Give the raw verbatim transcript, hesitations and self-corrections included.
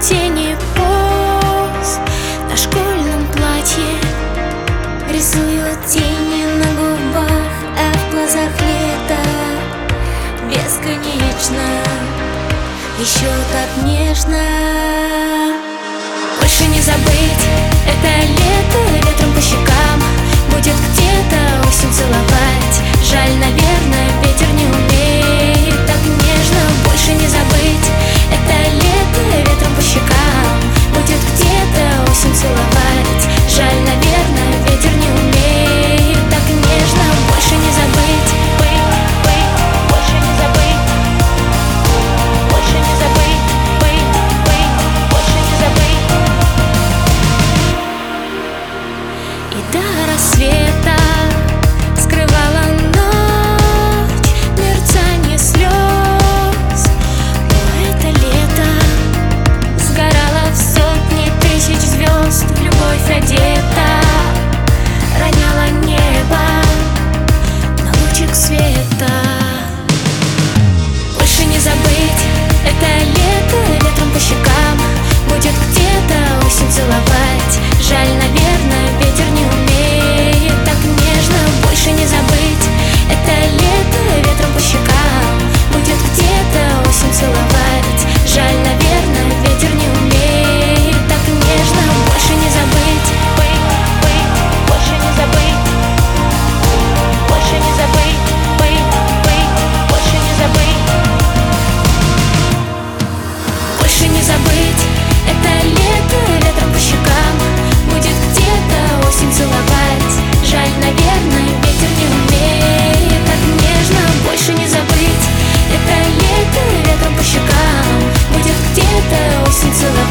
тени поз на школьном платье, рисуют тени на губах, а в глазах лето бесконечно, еще так нежно. Больше не забыть это лето, ветром по щекам будет где-то осень целовать. Жаль, наверное, ветер не умеет так нежно. Больше не забыть это лето, ветром по щекам будет где-то осень целовать. Жаль, наверное, ветер не умеет так нежно. Больше не забыть, быть, быть, больше не забыть, больше не забыть, быть, быть, больше не забыть. И до рассвета скрывала ночь мерцание слез, но это лето сгорало в сотни тысяч звезд. Любовь одета роняла небо на лучик света. Больше не забыть это лето, ветром по щекам будет где-то осень целовать. Жаль, наверное, ветер не умеет так нежно. Больше не забыть это лето, ветром по щекам будет где-то осень целовать. Жаль, наверное, ветер не умеет так нежно. Больше не забыть, быть, быть, больше не забыть, больше не забыть, быть, быть, больше не забыть, больше не забыть это лето, ветром по щекам будет где-то осень целовать. Жаль, наверное, ветер не умеет так нежно. Больше не забыть это лето, ветром по щекам будет где-то осень целовать.